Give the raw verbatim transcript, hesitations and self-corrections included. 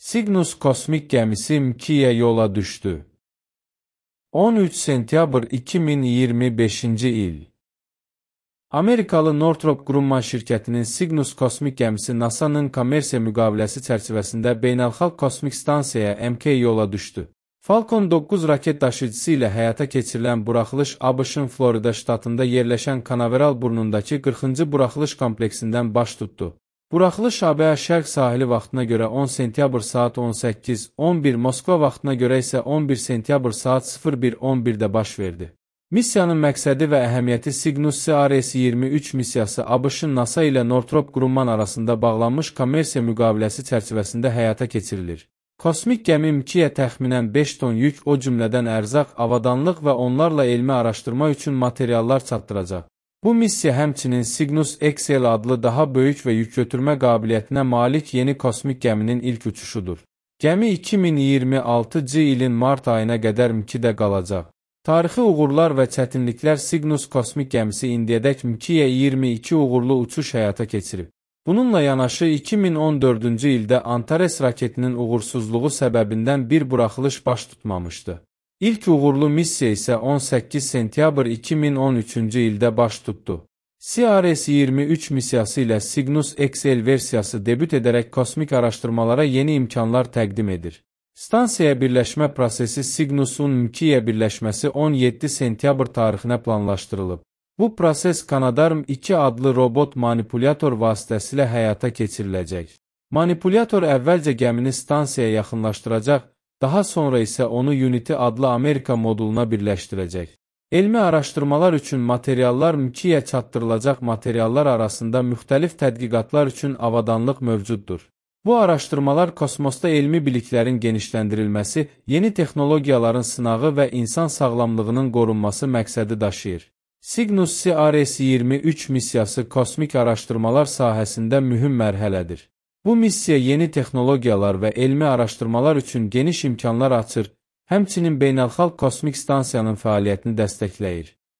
Cygnus kosmik gəmisi Mkiyə yola düşdü. on üç sentyabr iki min iyirmi beşinci il. Amerikalı Northrop Grumman şirkətinin Cygnus kosmik gəmisi NASA'nın kommersiya müqaviləsi çərçivəsində beynəlxalq kosmik stansiyaya M K yola düşdü. Falcon doqquz raket daşıyıcısı ilə həyata keçirilən buraxılış A B Ş'ın Florida ştatında yerləşən Canaveral burnundakı qırxıncı buraxılış kompleksindən baş tutdu. Buraxılış A B A şərq sahili vaxtına görə on sentyabr saat on səkkiz on bir, Moskva vaxtına görə isə on bir sentyabr saat sıfır bir on birdə baş verdi. Missiyanın məqsədi və əhəmiyyəti Cygnus C R S iyirmi üç missiyası A B Ş'ın NASA ilə Northrop Grumman arasında bağlanmış kommersiya müqaviləsi çərçivəsində həyata keçirilir. Kosmik gəmi Mkiyə təxminən beş ton yük, o cümlədən ərzaq, avadanlıq və onlarla elmi araşdırma üçün materiallar çatdıracaq. Bu missiya həmçinin Cygnus X L adlı daha böyük və yükgötürmə qabiliyyətinə malik yeni kosmik gəminin ilk uçuşudur. Gəmi iki min iyirmi altıncı ilin mart ayına qədər Mkidə qalacaq. Tarixi uğurlar və çətinliklər Cygnus kosmik gəmisi indiyədək Mkiyə iyirmi iki uğurlu uçuş həyata keçirib. Bununla yanaşı iki min on dördüncü ildə Antares raketinin uğursuzluğu səbəbindən bir buraxılış baş tutmamışdı. İlk uğurlu missiya isə on səkkiz sentyabr iki min on üçüncü ildə baş tutdu. C R S iyirmi üç missiyası ilə Cygnus X L versiyası debüt edərək kosmik araşdırmalara yeni imkanlar təqdim edir. Stansiyaya birləşmə prosesi Cygnus'un Mkiyə birləşməsi on yeddi sentyabr tarixinə planlaşdırılıb. Bu proses Canadarm iki adlı robot manipulyator vasitəsilə həyata keçiriləcək. Manipulyator əvvəlcə gəmini stansiyaya yaxınlaşdıracaq, daha sonra isə onu Unity adlı Amerika moduluna birləşdirəcək. Elmi araşdırmalar üçün materiallar Mkiyə çatdırılacaq materiallar arasında müxtəlif tədqiqatlar üçün avadanlıq mövcuddur. Bu araşdırmalar kosmosda elmi biliklərin genişləndirilməsi, yeni texnologiyaların sınağı və insan sağlamlığının qorunması məqsədi daşıyır. Cygnus C R S iyirmi üç missiyası kosmik araşdırmalar sahəsində mühüm mərhələdir. Bu missiya yeni texnologiyalar və elmi araşdırmalar üçün geniş imkanlar açır, həmçinin beynəlxalq kosmik stansiyanın fəaliyyətini dəstəkləyir.